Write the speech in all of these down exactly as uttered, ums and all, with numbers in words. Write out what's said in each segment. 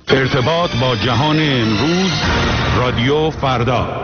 ارتباط با جهان امروز، رادیو فردا.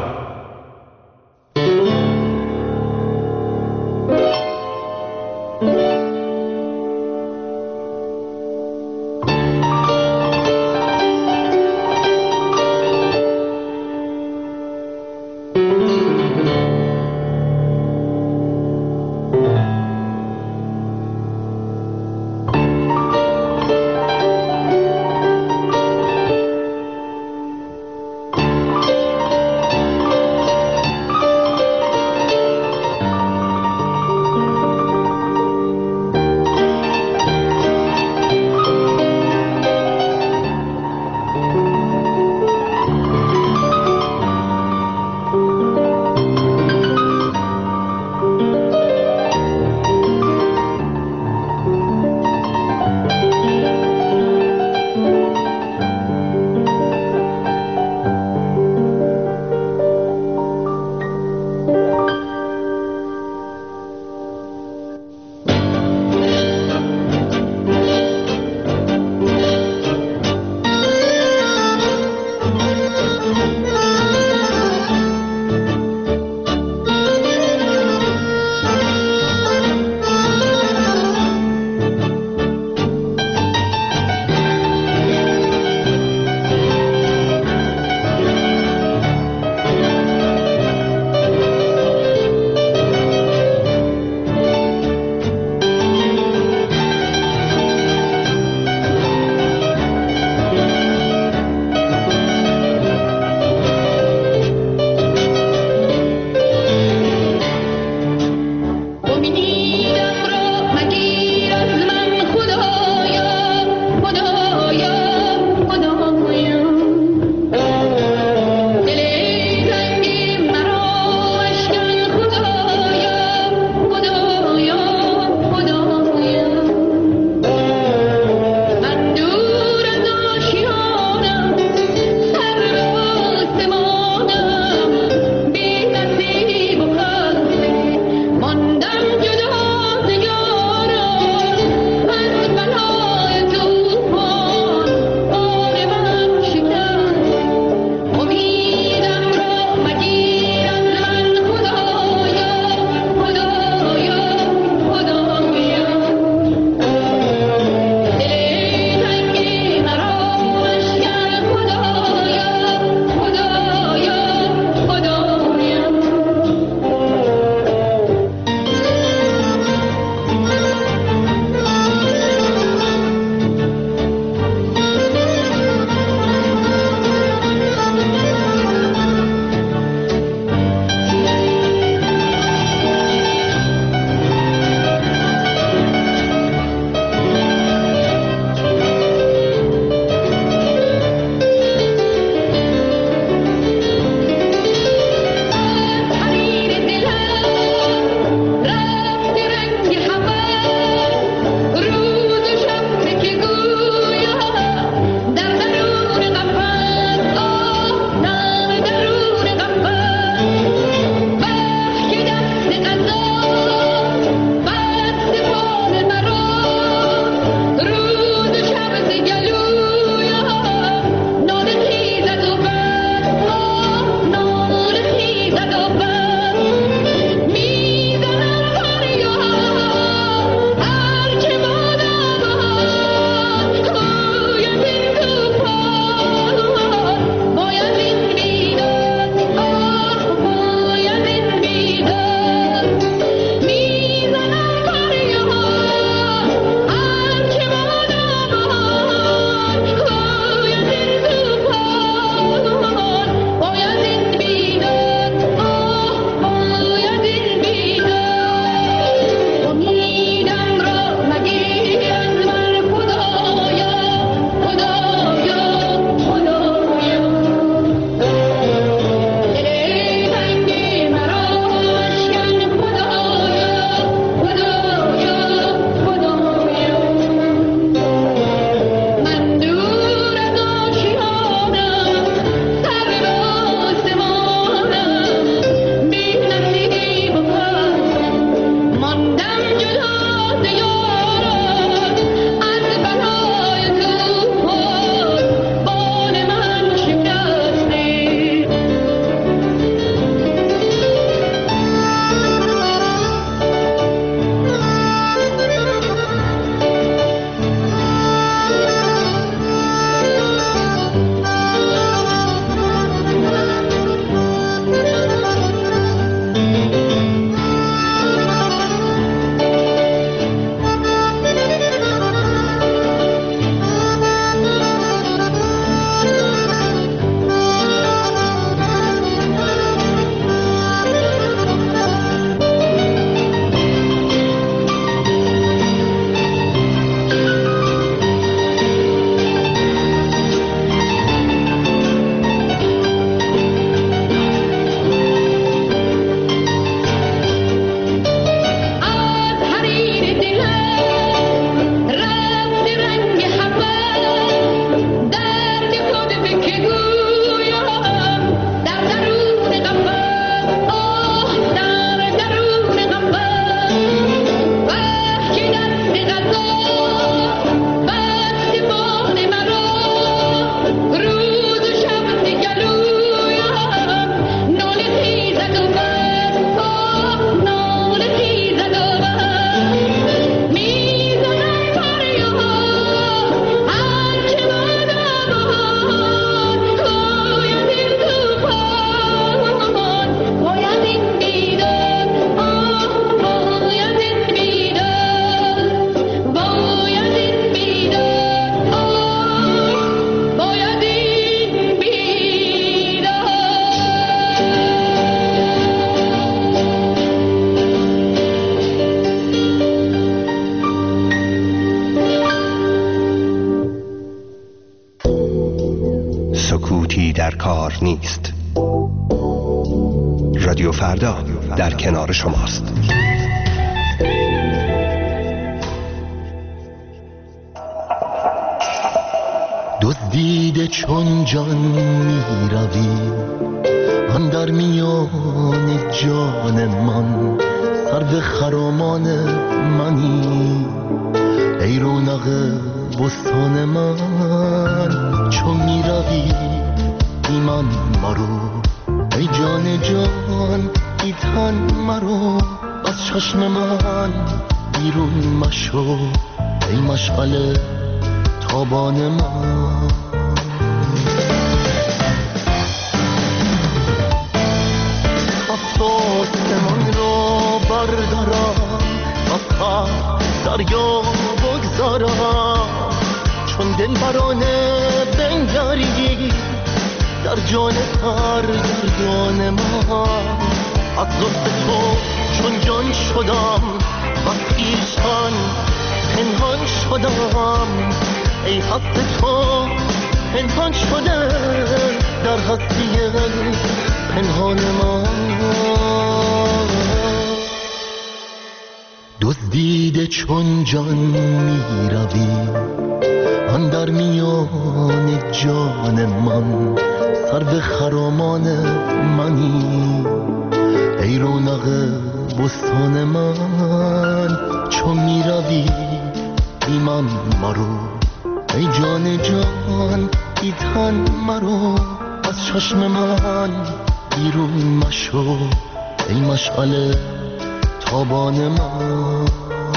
سکوتی در کار نیست. رادیو فردا در کنار شماست. دزدیده چون جان می روی آن در میان جان من، سرو خرامان منی ای رونق بستان من. چون می روی بی من مرو ای جان جان ای تن مرو، از چشم من بیرون مشو ای مشعل تابان من. آسمان را بردارم از خط دریا بگذارم، چون دل برانه بنگری در جان سرگردان من. از لطف تو چون جان شدم و پیشان پنهان شدم، ای هست تو پنهان شده در هستی پنهان من. دزدیده چون جان می روی آن در میان جان من، سرو خرامان منی ای رونق بستان من. چون می روی بی من مرو ای جان جان ای تن مرو، از چشم من بیرون مشو ای مشعل تابان من.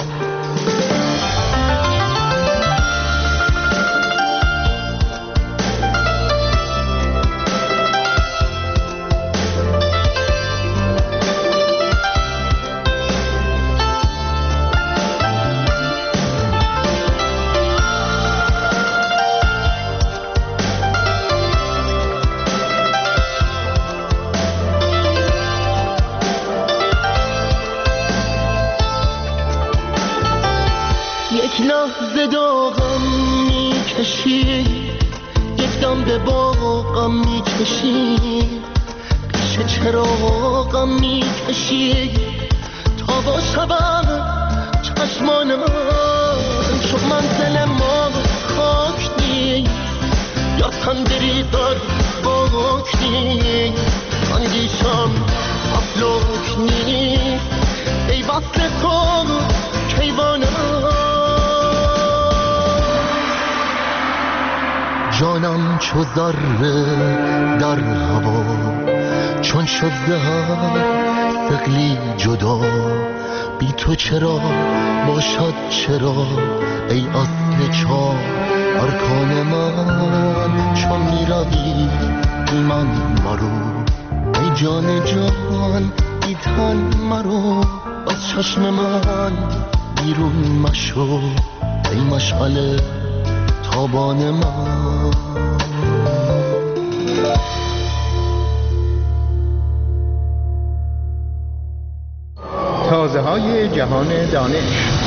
یک لحظه داغم میکشی، یک دم به باغم میکشی، پیش چراغم میکشی تا با شبم چشمان من. چون منزل ما خاک نیست یا تندری در باک نیست، اندیشم افلاک نیست ای وصل تو کیوانم. جانم چو ذره در هوا، چون شد ز هر ثقلی جدا، بی تو چرا باشد چرا ای اصل چار ارکان من. چون می روی بی من مرو ای جان جان ای تن مرو، از چشم من بیرون مشو ای مشعل تابان من. تازه های جهان دانش.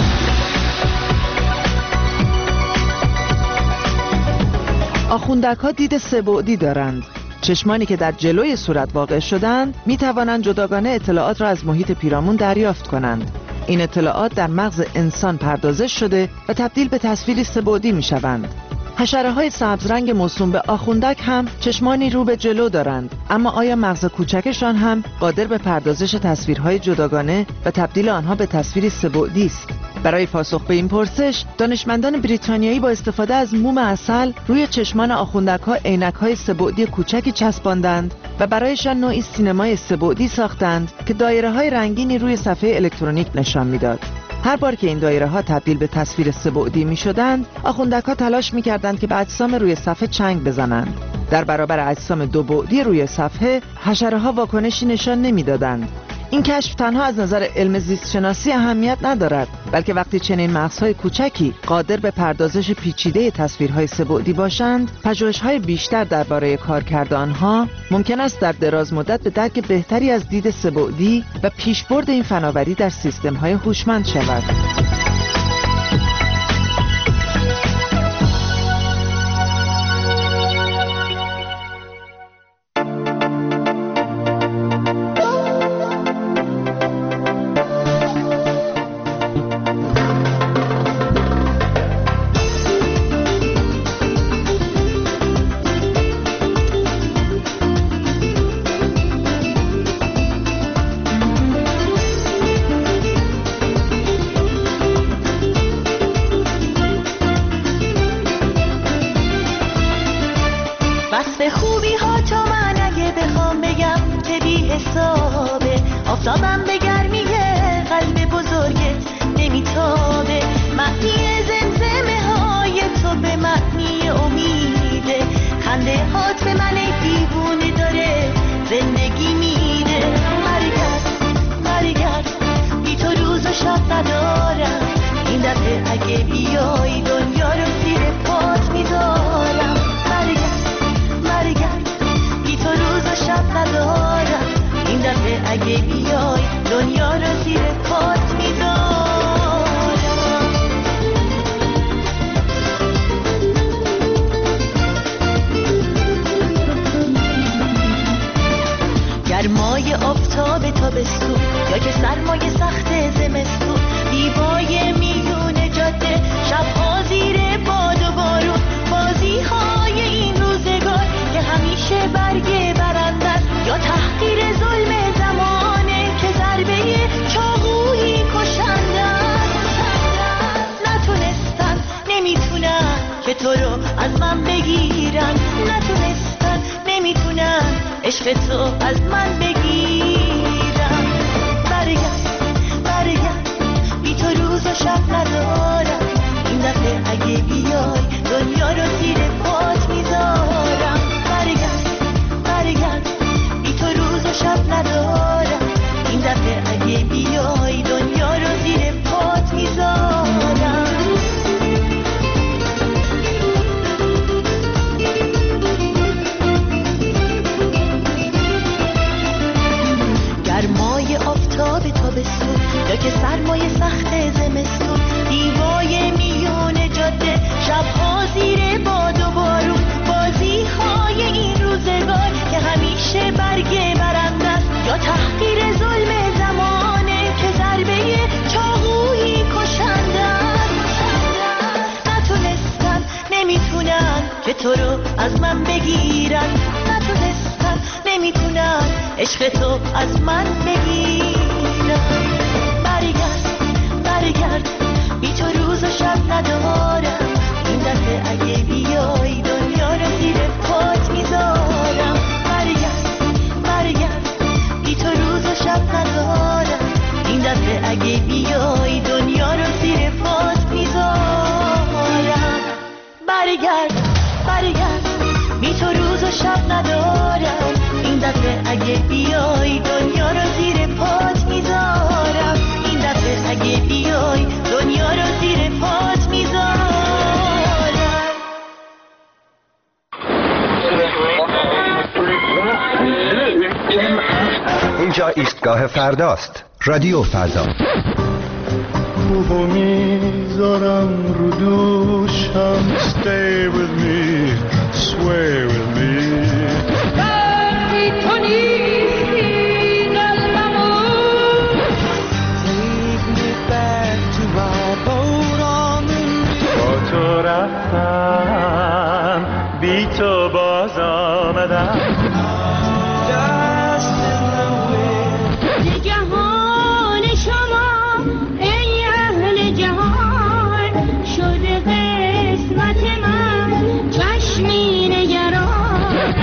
آخوندک ها دید سه‌بعدی دارند. چشمانی که در جلوی صورت واقع شدند می توانند جداگانه اطلاعات را از محیط پیرامون دریافت کنند. این اطلاعات در مغز انسان پردازش شده و تبدیل به تصویری سه‌بعدی می شوند. حشره های سبز رنگ موسوم به آخوندک هم چشمانی رو به جلو دارند، اما آیا مغز کوچکشان هم قادر به پردازش تصویرهای جداگانه و تبدیل آنها به تصویری سه‌بعدی است؟ برای پاسخ به این پرسش، دانشمندان بریتانیایی با استفاده از موم عسل روی چشمان آخوندک‌ها عینک‌های سه‌بعدی کوچکی چسباندند و برایشان نوعی سینمای سه‌بعدی ساختند که دایره‌های رنگینی روی صفحه الکترونیک نشان می‌داد. هر بار که این دایره‌ها تبدیل به تصویر سه‌بعدی می‌شدند، آخوندک‌ها تلاش می‌کردند که به اجسام روی صفحه چنگ بزنند. در برابر اجسام دو بعدی روی صفحه، حشره‌ها واکنشی نشان نمی‌دادند. این کشف تنها از نظر علم زیست شناسی اهمیت ندارد، بلکه وقتی چنین مغزهای کوچکی قادر به پردازش پیچیده تصویرهای سه‌بعدی باشند، پژوهش‌های بیشتر درباره کارکرد آنها ممکن است در دراز مدت به درک بهتری از دید سه‌بعدی و پیشبرد این فناوری در سیستم‌های هوشمند شود. حسابه. آفتابم به گرمی قلب بزرگت نمیتابه. معنی زمزمه های تو به معنی امیده. خنده هات به من ای دیوونه داره زندگی میده. برگرد برگرد بی تو روز و شب ندارم. این دفعه اگه بیای دنیا رو زیر پات میذارم. برگرد برگرد بی تو روز و شب ندارم. این دفعه اگه بیای دنیا رو زیر پات میذارم. گرمای آفتاب تابستون یا که سرمای سخت زمستون. دیوای میون جاده شبها زیر باد و بارون. بازی های این روزگار که همیشه برگ برندن یا تحقیر ظلم زمانه که ضربه چاقویی کشندن. نتونستن نمیتونن که تو رو از من بگیرن. نتونستن نمیتونن عشق تو از من بگیرن. برگرد برگرد بی تو روز و شب ندارم. این دفعه اگه بیای دنیا رو زیر پات میذارم. برگرد برگرد بی تو روز و شب ندارم. این دفعه اگه بیای دنیا رو زیر پات میذارم. گرمای آفتاب تابستون یا که سرمای سخت زمستون. دیوای میون جاده شبها زیر باد و بارون. بازی های این روزگار که همیشه برگ برندست یا تحقیر ظلم زمانه که ضربه چاقویی کشندن. نتونستن نمیتونن که تو رو از من بگیرن. نتونستن نمیتونن عشق تو از من بگیرن. برگرد برگرد بی تو روز و شب ندارم. این دفعه اگه بیای دنیا رو زیر پات میذارم. برگرد برگرد بی تو روز و شب ندارم. این دفعه اگه بیای دنیا رو زیر پات میذارم. برگرد برگرد بی تو روز و شب ندارم. این دفعه اگه بیای دنیا رو زیر پات میذارم. این دفعه اگه بیای دنیا رو زیر پات میذارم. اینجا ایستگاه فرداست. رادیو فردا. خوبو میذارم رو دوشم. Stay with me, sway with me. وقتی تو نیستی قلبمو. Take me back to my boat on the river. با تو رفتم بی تو باز آمدم. Dust in the wind. جهان شما ای اهل جهان شده قسمت من چشمی نگران.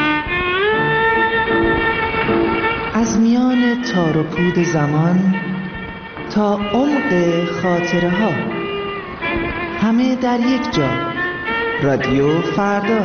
از میان تار و پود زمان تا عمق خاطره ها، همه در یک جا. رادیو فردا.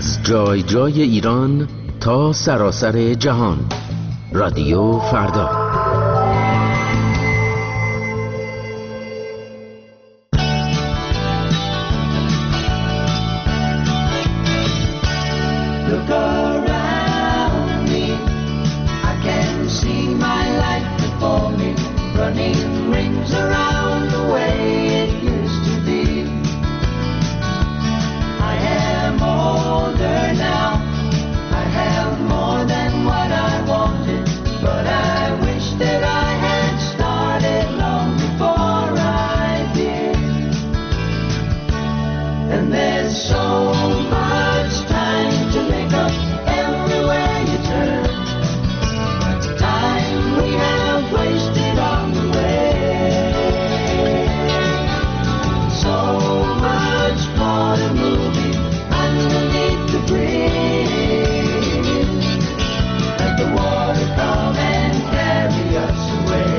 از جای جای ایران تا سراسر جهان. رادیو فردا. Look around me, I can see my life before me, running rings around the way it used to be. I am older now, I have more than what I wanted, but I wish that I had started long before I did. And there's so much time to make up everywhere you turn, time we have wasted on the way. So much for the movie underneath the bridge. Let the water come and carry us away.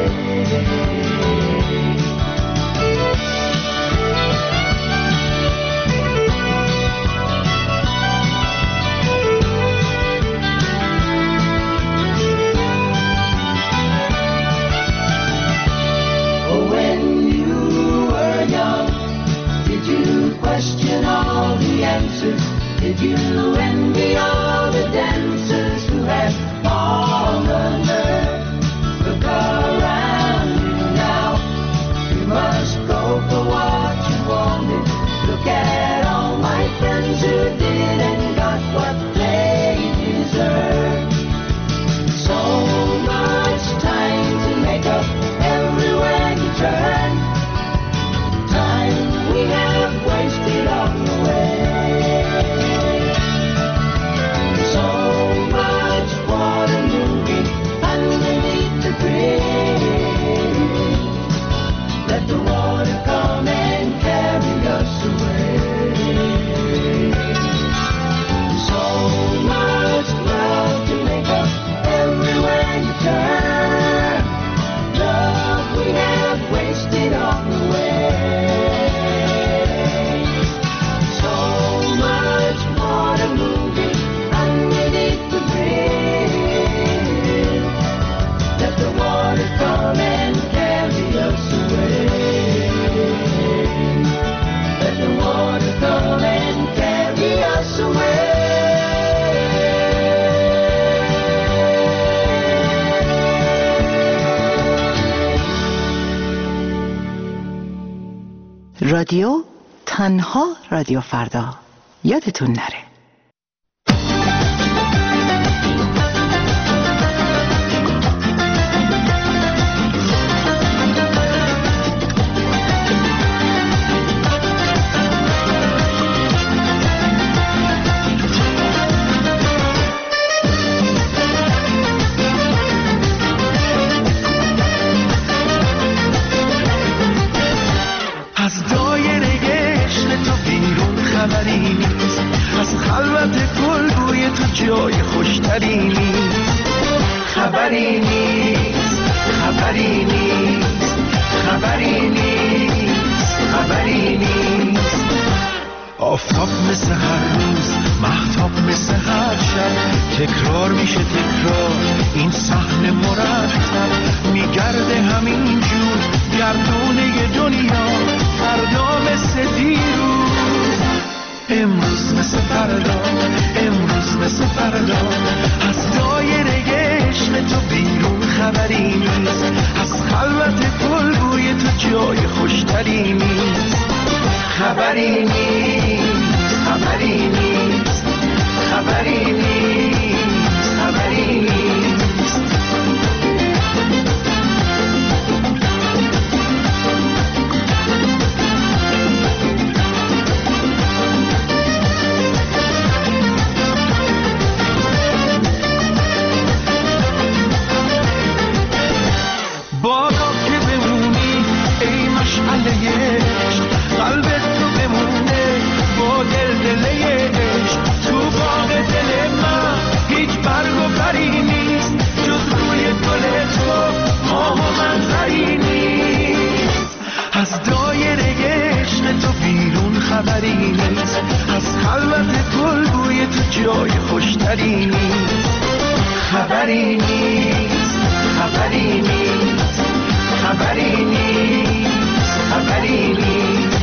When you were young, did you question all the answers? Did you envy all the dancers who had all the nerve? Look around you now, you must go for what you wanted. Look at all my friends who did and got what they deserve. So much time to make up everywhere you turn, time we have wasted on the way. So much for the movie underneath the bridge. Let the water come and carry us away. So much love to make up everywhere you turn, love we have wasted on the way. So much for the movie underneath the bridge. Let the water come and carry us away. Let the water come and carry us away. رادیو تنها رادیو فردا، یادتون نره. از دایره عشق تو بیرون خبری نیست، از خلوت گلگوی تو جای خوشتری نیست. خبری نیست، خبری نیست، خبری نیست، خبری نیست. آفتاب مثل هر روز، مهتاب مثل هر شب، تکرار میشه تکرار این صحنه مرتب. میگرده همین جور گردونه دنیا، فردا مثل دیروز، امروز مثل فردا، امروز مثل فردا. از دایره عشق تو بیرون خبری نیست، از خلوت گلگوی تو جای خوشتری نیست. خبری نیست، خبری نیست، خبری نیست، خبری نیست. بادا که بمونی ای مشعله عشق، قلبت تو بمونه با دل دله عشق. تو باغ دل من هیچ برگ و بری نیست، جز روی گل تو ماه و منظری نیست. از دایره عشق تو بیرون خبری نیست، از خلوت گل بوی تو جای خوشتری نیست. خبری نیست، خبری نیست، خبری نیست، خبری نیست.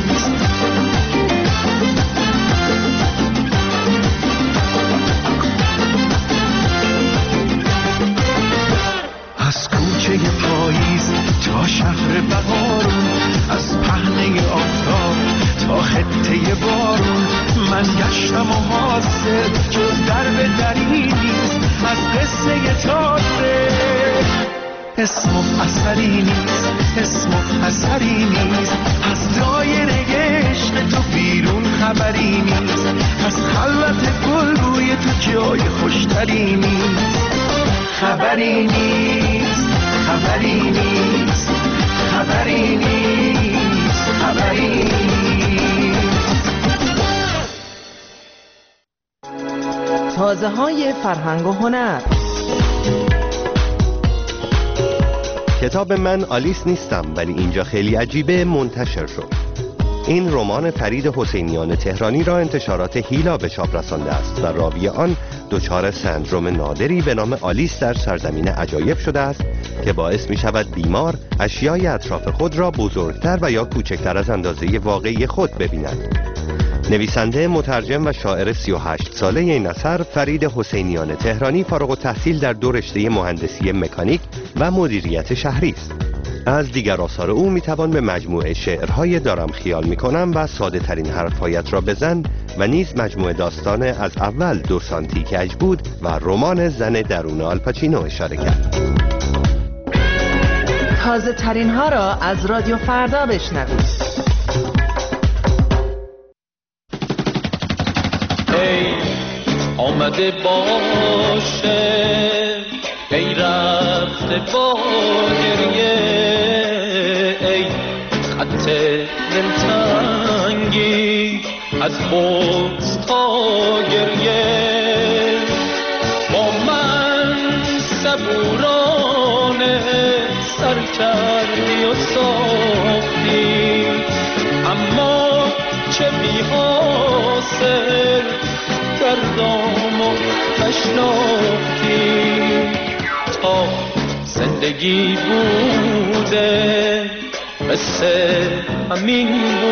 از کوچه پاییز تا شهر بهارون، از پهنه آفتاب تا خطه بارون، من گشتم و حاصل جز درب دری نیست. از قصه تازه اسم و اثری نیست، اسم و اثری نیست. از دایره عشق تو بیرون خبری نیست. از خلوت گل بوی تو جای خوشتری نیست. خبری نیست، خبری نیست، خبری نیست، خبری نیست. تازه های فرهنگ و هنر. کتاب من آلیس نیستم ولی اینجا خیلی عجیبه منتشر شد. این رمان فرید حسینیان تهرانی را انتشارات هیلا به چاپ رسانده است و راوی آن دچار سندرم نادری به نام آلیس در سرزمین عجایب شده است که باعث می شود بیمار اشیای اطراف خود را بزرگتر و یا کوچکتر از اندازه واقعی خود ببیند. نویسنده، مترجم و شاعر سی و هشت ساله این اثر فرید حسینیان تهرانی فارغ التحصیل در دو رشته مهندسی مکانیک و مدیریت شهری است. از دیگر آثار او میتوان به مجموعه شعرهای دارم خیال میکنم و ساده ترین حرفهایت را بزن و نیز مجموعه داستان از اول دو سانتی کج بود و رمان زن درون آلپاچینو اشاره کرد. تازه ترین ها را از رادیو فردا بشنوید. ای آمده باشه، ای رفته با گریه، ای خط دلتنگی از بغض تا گریه. با من صبورانه سر کردی و ساختی، اما چه بی حاصل کردم و نشناختی. تا زندگی بوده مثل همین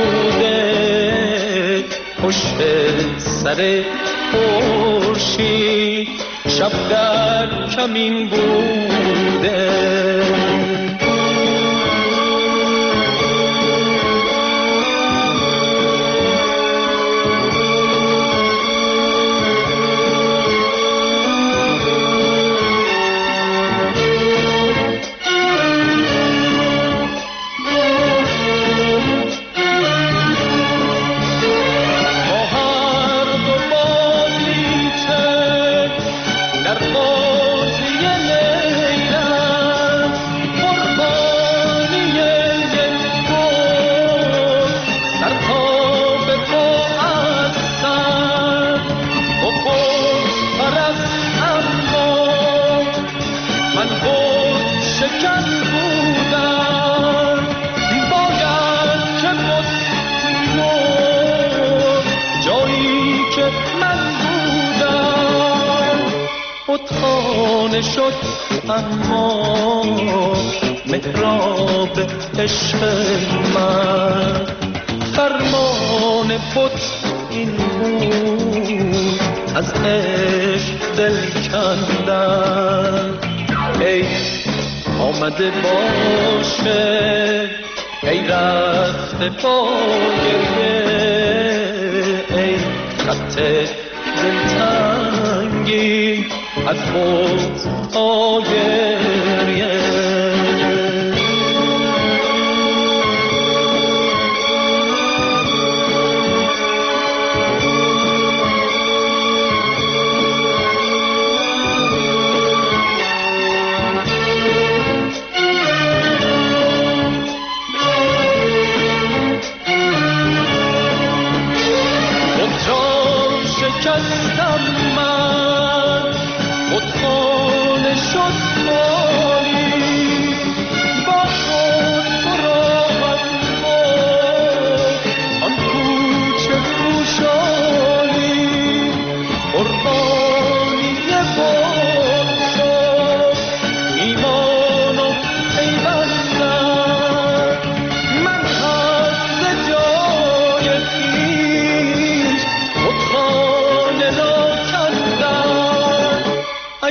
بوده، پشت سر خورشید شب در کمین بوده. خانه شد اما محراب عشق من، فرمان بت این بود از عشق دل کندن. ای آمده باشه، ای رفته با گریه، ای خط دلتنگی از بغض تا گریه. شکستم من، خود خانه شد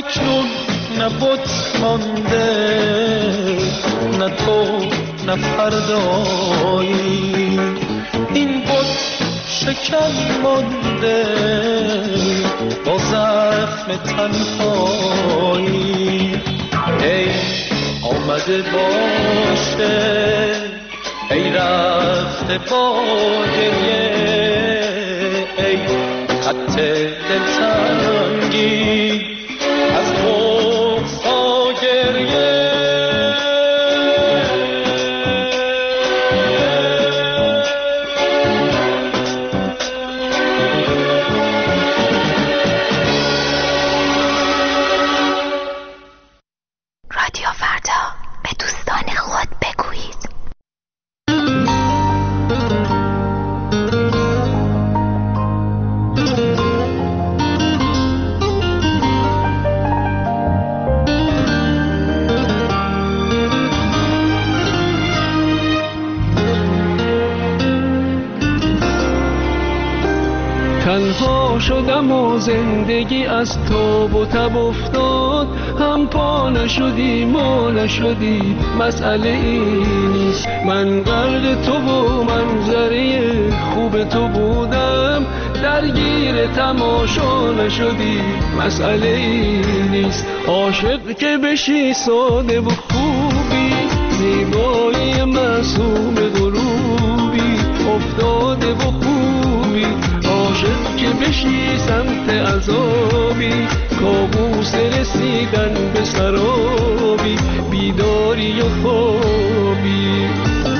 اکنون نه بت مانده نه تو نه فردایی، این بت شکن مانده با زخم تنهایی. ای آمده باشه ای رفته با گریه، ای خط دلتنگی از بغضا گریه. رادیو فردا، به دوستان خود بگویید. تنها شدم و زندگی از تاب و تب افتاد، هم پا نشدی ما نشدی مسئله ای نیست. من غرق تو و منظره خوب تو بودم، درگیر تماشا نشدی مسئله ای نیست. عاشق که بشی ساده و خوبی، زیبایی معصوم غروبی افتاده و خوبی. عاشق که بشی سمت عذابی، کابوس رسیدن به سرابی، بیداری و خوابی.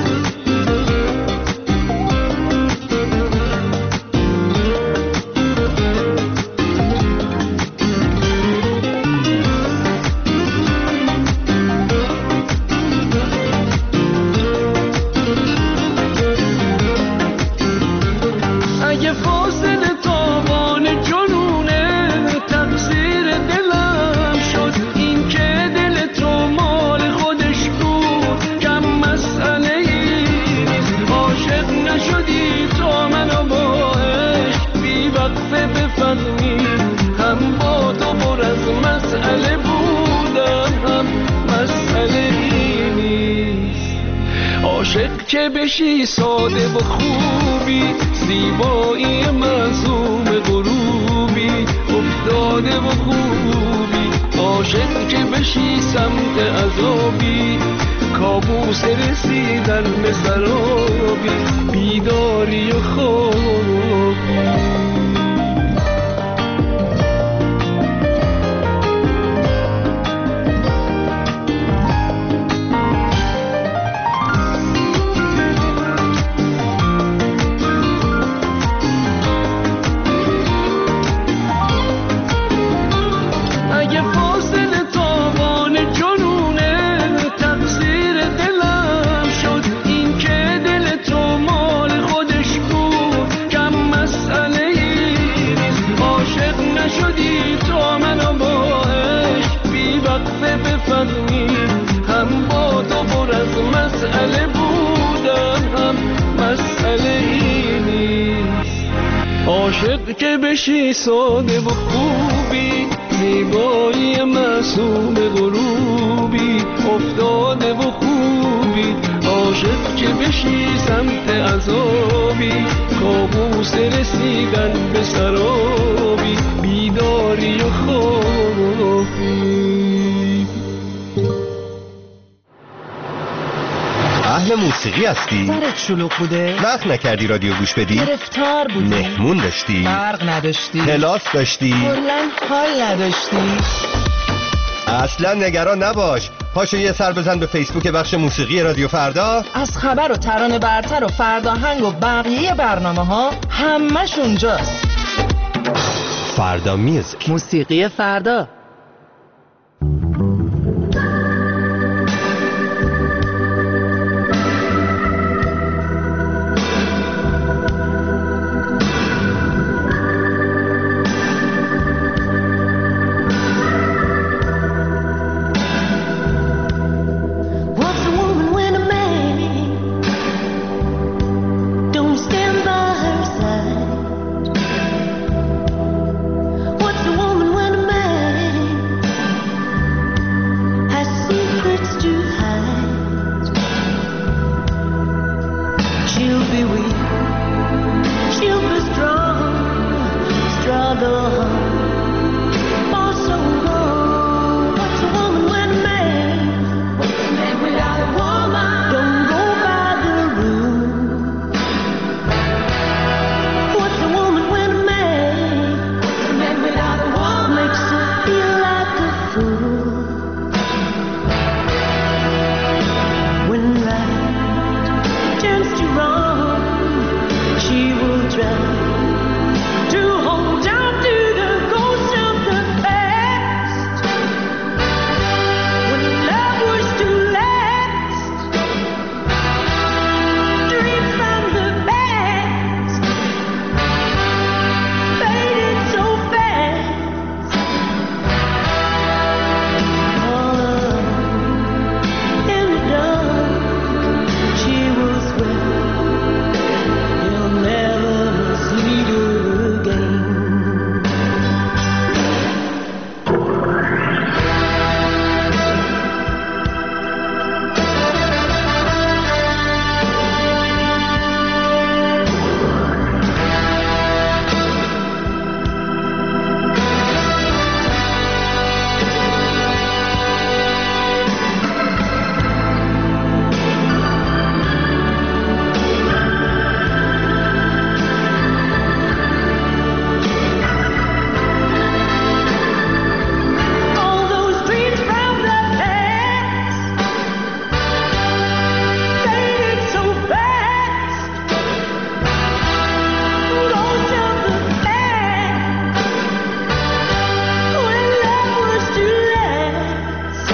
که بشی ساده و خوبی، زیبایی معصوم غروبی افتاده و خوبی. عاشق که بشی سمت عذابی، کابوس رسیدن به سرابی، بیداری و خوابی. عاشق که بشی ساده و خوبی، زیبایی معصوم غروبی افتاده و خوبی. عاشق که بشی سمت عذابی، کابوس رسیدن به سرابی، بیداری و خوابی. اهل موسیقی هستی؟ سرت شلوغ بوده؟ وقت نکردی رادیو گوش بدی؟ گرفتار بودی؟ مهمون داشتی؟ برق نداشتی؟ کلاس داشتی؟ کلاً حال نداشتی؟ اصلا نگران نباش، پاشو یه سر بزن به فیسبوک بخش موسیقی رادیو فردا. از خبر و ترانه برتر و فرداهنگ و بقیه برنامه ها همش اونجاست. فردا میوزیک، موسیقی فردا. What's a woman when a man be weak, she'll be strong, struggle for so long. What's a woman when a man? What's a man without a woman? Don't go by the rules. What's a woman when a man? What's a man without a woman? Makes her feel like a fool. When right turns to wrong, she will try to hold on to the ghost of the past. When love was to last, dreams from the past faded so fast. Oh, in the dark, she will swear he'll never see her again. All those dreams from the past faded so fast. Ghost of the past, when love was to last.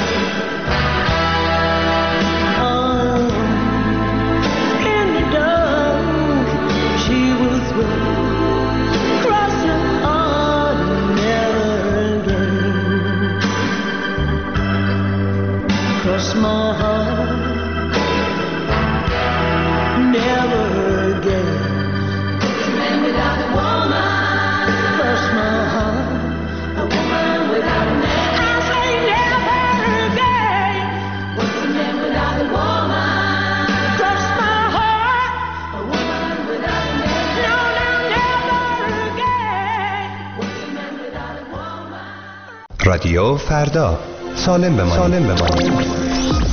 Oh, in the dark, she will swear, cross her heart, never again. Cross my heart, never again. What's a man without a woman? Cross my heart, a woman without a man. I say never again. What's a man without a woman? Cross my heart, a woman without a man. No, no, never again. What's a man without a woman? رادیو فردا، سالم بمانید. سالم بمانید.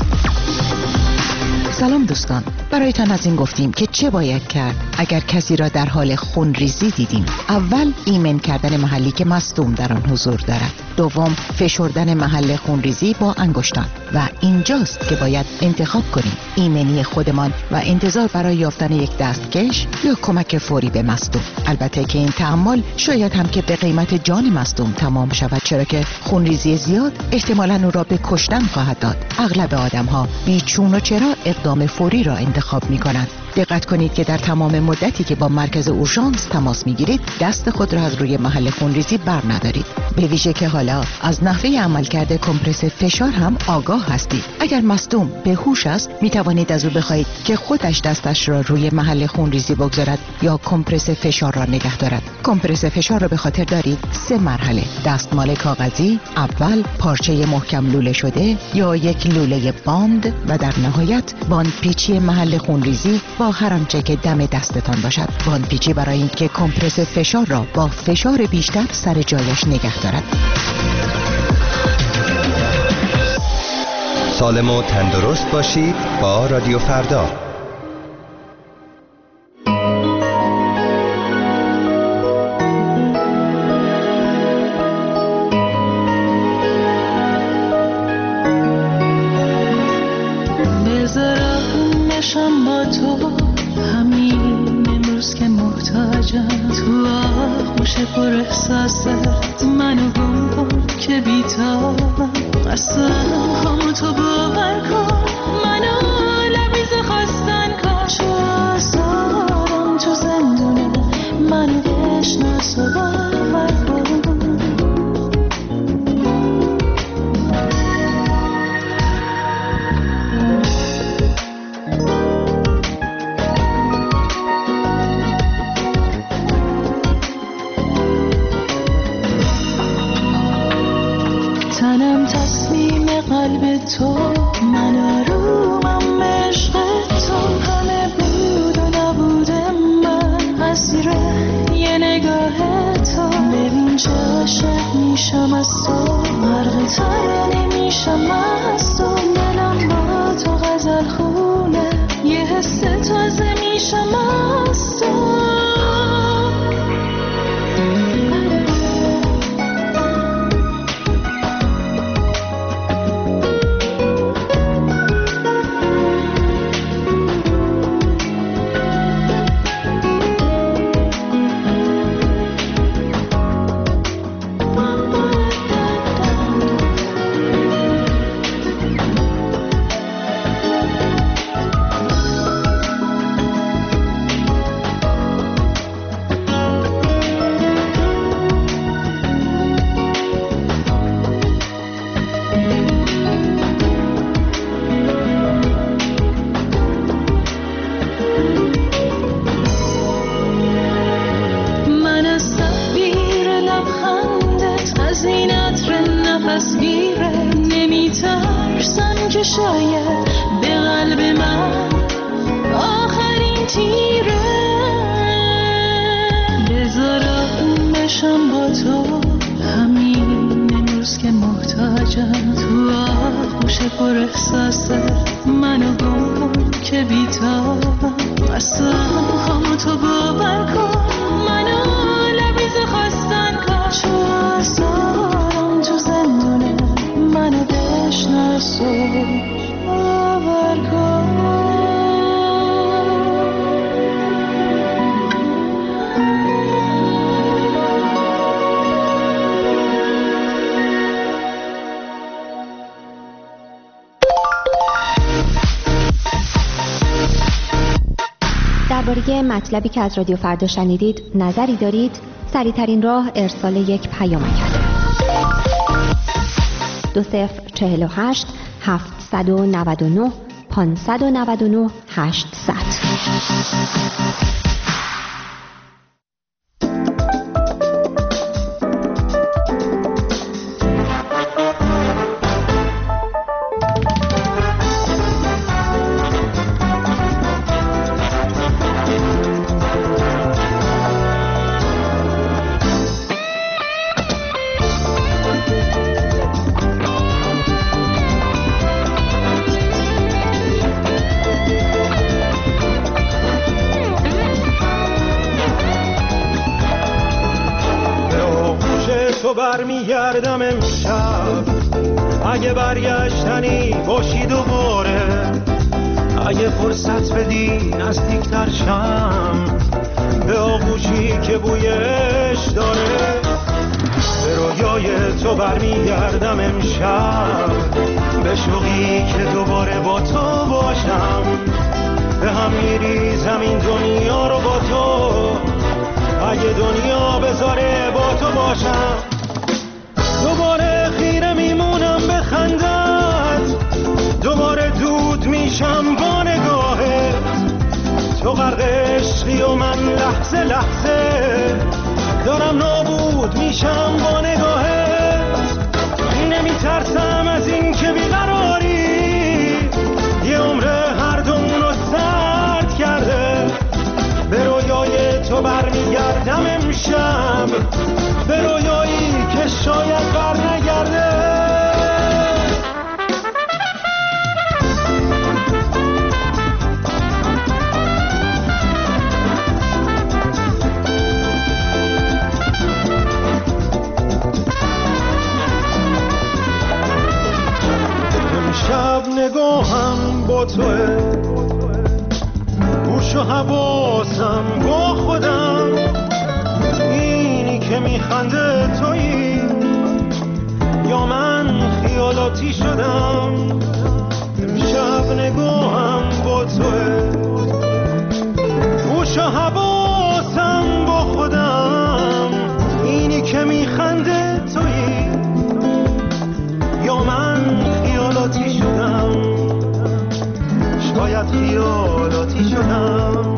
سلام دوستان، برایتان از این گفتیم که چه باید کرد اگر کسی را در حال خونریزی دیدیم. اول ایمن کردن محلی که مصدوم در آن حضور دارد. دوم فشردن محل خونریزی با انگشتان و اینجاست که باید انتخاب کنیم ایمنی خودمان و انتظار برای یافتن یک دستکش یا کمک فوری به مصدوم. البته که این تعامل شاید هم که به قیمت جان مصدوم تمام شود، چرا که خونریزی زیاد احتمالاً او را به کشتن خواهد داد. اغلب آدم‌ها بی چون و چرا اقدام فوری را انتخاب می‌کنند. دقت کنید که در تمام مدتی که با مرکز اورژانس تماس میگیرید دست خود را از روی محل خونریزی بر ندارید، به ویژه که حالا از نحوه عملکرد کمپرس فشار هم آگاه هستید. اگر مصدوم به هوش است می توانید از او بخواهید که خودش دستش را روی محل خونریزی بگذارد یا کمپرس فشار را نگه دارد. کمپرس فشار را به خاطر دارید سه مرحله: دستمال کاغذی، اول پارچه محکم لوله شده یا یک لوله باند و در نهایت باندپیچی محل خونریزی با هر آنچه که دم دستتان باشد. باندپیچی برای اینکه کمپرس فشار را با فشار بیشتر سر جایش نگه دارد. سالم و تندرست باشید با رادیو فردا. بذارم با تو همین امروز که محتاجم، تو آغوش پر احساست منو گم کن که بیتابم. قسم همون تو باور کن منو لبریز خواستن کن، چو آزارم تو زندونه منو بشناس و باور کن. تنم تصمیم قلب تو، من آرومم عشق تو، همه بود و نبود میشم مست و دلم با تو غزل خونه، یه حس تازه میشم مست و شاید به قلب من آخرین تیره، بذارم بشم با تو همین امروز که محتاجم، تو آغوش پر احساس منو گم که بیتابم، قسم همو تو باور کن، منو لبیز خواستن کن، چو آزارم تو زندونه منو بشناس و باور کن. درباره مطلبی که از رادیو فردا شنیدید نظری دارید؟ سریع‌ترین راه ارسال یک پیامک است. دو صفر چهل و هشت هفتصد و نود و نه پانصد و نود و نه هشتصد. برمیگردم امشب، اگه برگشتنی باشی دوباره، اگه فرصت بدی نزدیکتر شم به آغوشی که بویش داره، به رویای تو برمیگردم امشب، به شوقی که دوباره با تو باشم، به هم میریزم این دنیا رو با تو، اگه دنیا بذاره با تو باشم، دوباره خیره میمونم به خندت، دوباره دود میشم با نگاهت، تو غرق عشقی و من لحظه لحظه دارم نابود میشم با نگاهت، نمیترسم از این که بیقراری یه عمر هر دومونو سرد کرده، به رویای تو برمیگردم امشب، به رویایی که شاید بر نگرده. امشب نگاهم با توه، گوش و حواسم با خودم، اینی که میخنده تویی یا من خیالاتی شدم، امشب نگاهم با توه، گوش و حواسم با خودم، اینی که میخنده تویی یا من خیالاتی شدم، شاید خیالاتی شدم.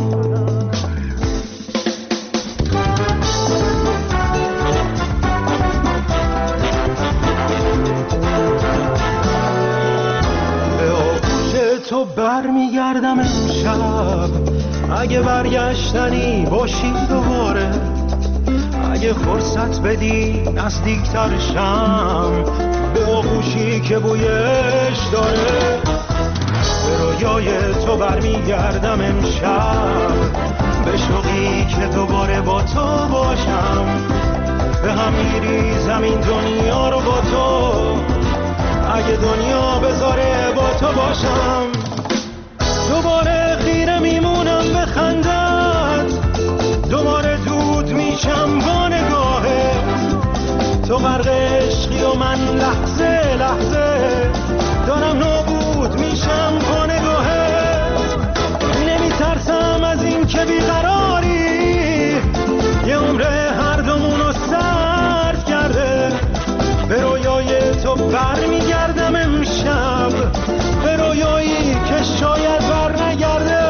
تو برمیگردم امشب، اگه برگشتنی باشی دوباره، اگه فرصت بدی نزدیکتر شم به آغوشی که بویش داره. به رویای تو برمیگردم امشب، به شوقی که دوباره با تو باشم. به هم میریزم این دنیا رو با تو، اگه دنیا بذاره با تو باشم. دوباره خیره میمونم به خندت، دوباره دود میشم با نگاهت. تو غرق عشقی و من لحظه لحظه دارم نابود میشم با نگاهت. نمیترسم از این که بیقراری یه عمر هر دومونو سرد کرده. به رویای تو برمیگردم امشب، به رویایی که شاید بر نگرده.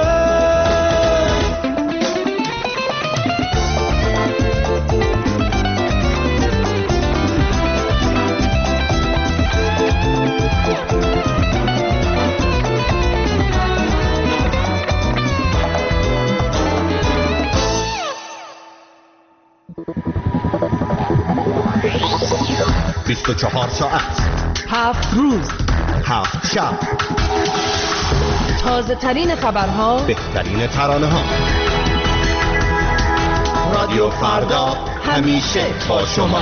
بیست و چهار ساعت، هفت روز، هفت شب، تازه ترین خبرها، بهترین ترانه ها. رادیو فردا همیشه با شما.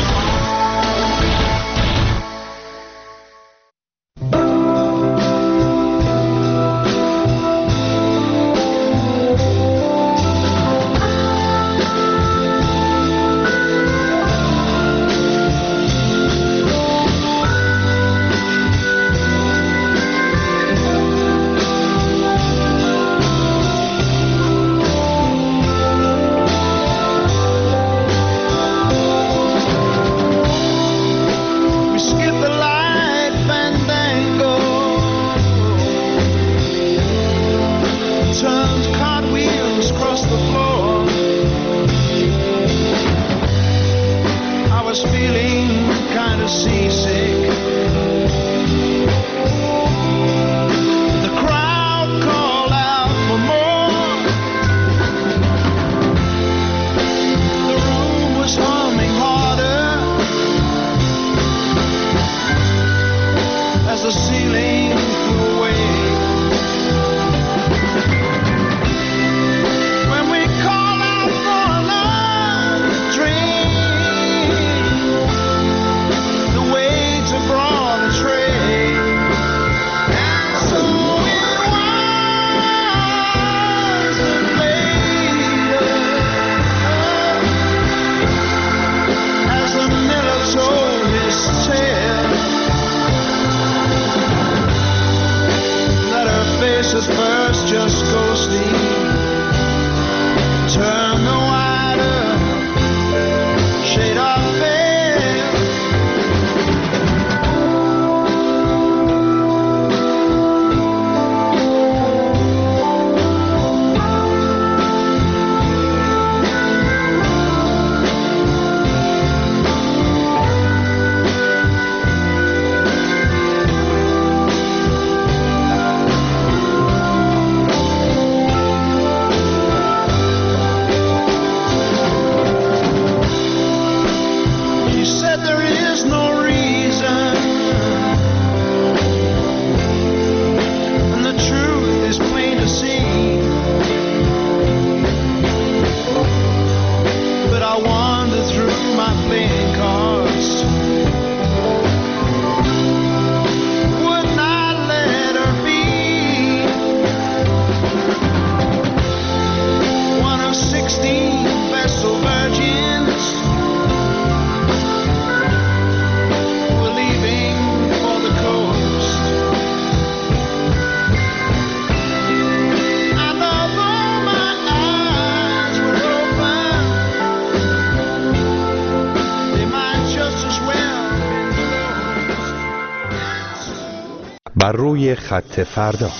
بر روی خط فردا.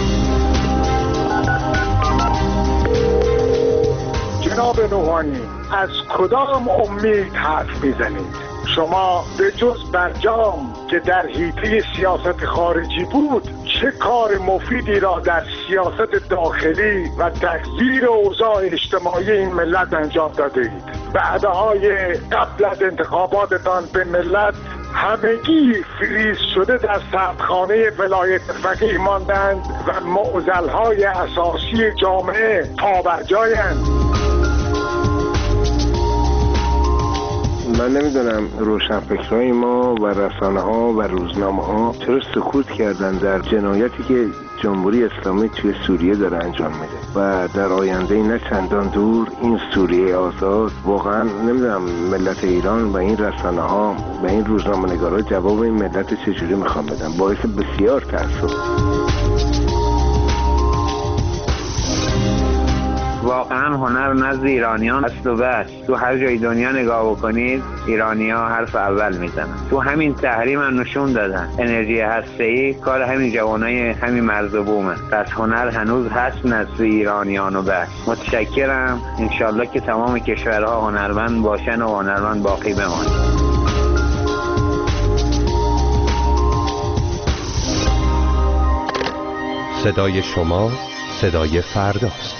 جناب روحانی، از کدام امید حرف میزنید؟ شما به جز برجام که در حیطه سیاست خارجی بود چه کار مفیدی را در سیاست داخلی و تغییر اوضاع اجتماعی این ملت انجام داده اید؟ وعده‌های قبل از انتخاباتتان به ملت همگی فریز شده در سردخانه ولایت فقیه ماندند و معضل‌های اساسی جامعه پابرجایند. من نمیدونم روشنفکرای ما و رسانه ها و روزنامه ها چرا سکوت کردن در جنایتی که جمهوری اسلامی توی سوریه داره انجام میده و در آینده نه چندان دور این سوریه آزاد. واقعا نمیدونم ملت ایران و این رسانه ها و این روزنامه نگارا جواب این ملت چجوری میخوام بدن. باعث بسیار تأسف. واقعا هنر نزد ایرانیان هست و بس. تو هر جای دنیا نگاه بکنید ایرانی‌ها حرف اول میزنن. تو همین تحریم هم نشون دادن انرژی هسته‌ای کار همین جوانای همین مرز و بومه. پس هنر هنوز هست نزد ایرانیان و بس. متشکرم. انشالله که تمام کشورها هنرمند باشن و هنرمند باقی بمانه. صدای شما صدای فرداست.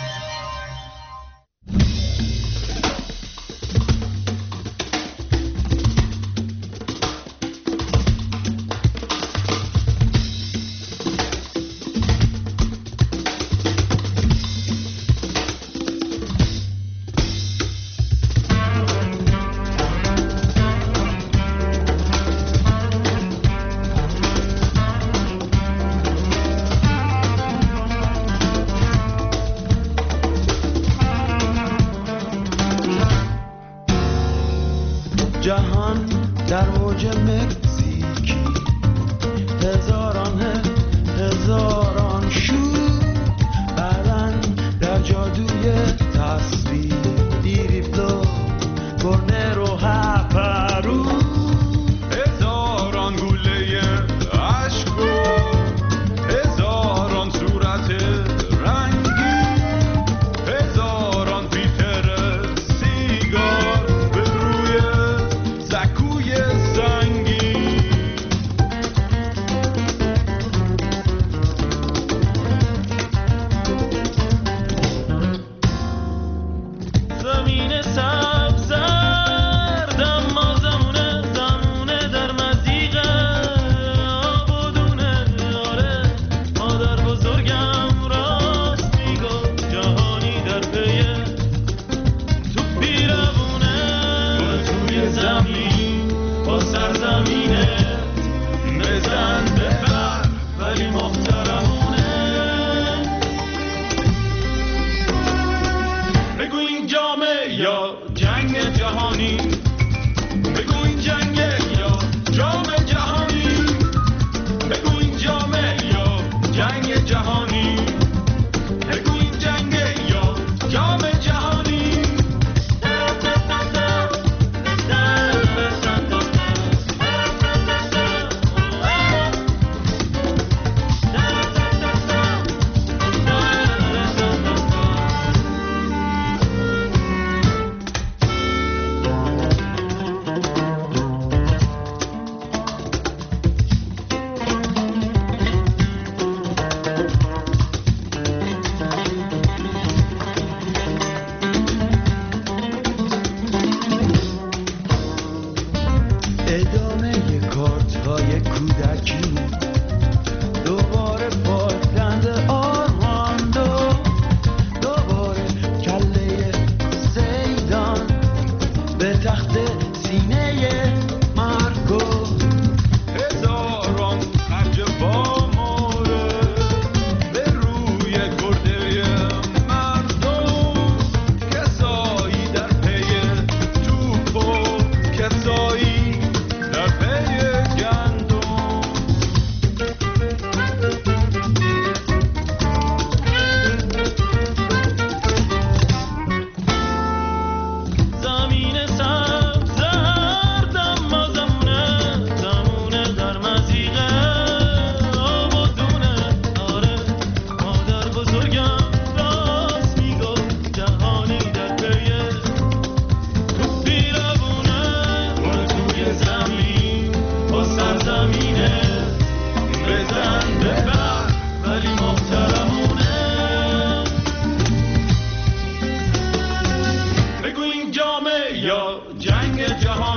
جهان در موج مکزیکی، هزاران هزاران شور برن در جادوی تصویر. دیریفلو کرنر و هپرو، هزاران گوله عشق و هزاران صورت رنگی، هزاران پیتر سیگار به روی زکوی زنگی. زمین سبز زرد اما زمونه زمونه در مزیق آب و دونه. آره مادر بزرگم راست میگفت جهانی در پی تو پیرمونه. برو توی زمین با سرزمینه بزن ببر ولی محترمونه. بگو این جامه یا جنگ جهانی، بگو این جنگ یا جام جهانی، بگو این جامه یا جنگ جهانی، بگو این جنگ یا جام جهانی. ادامه کارت های کودکی، دوباره پاکند آرماندو، دوباره کله زیدان به تخت سینه مارکو. هزاران خرج با موره به روی گرده مردم، کسایی در پی توپ و کسایی در پی گندم. زمین سبز زرد اما زمونه زمونه در مزیق آب و دونه. آره مادر بزرگم راست میگفت جهانی در پی تو پیرمونه. برو توی زمین با سرزمینه بزن ببر ولی محترمونه. بگو این جامه یا جنگ جهانی،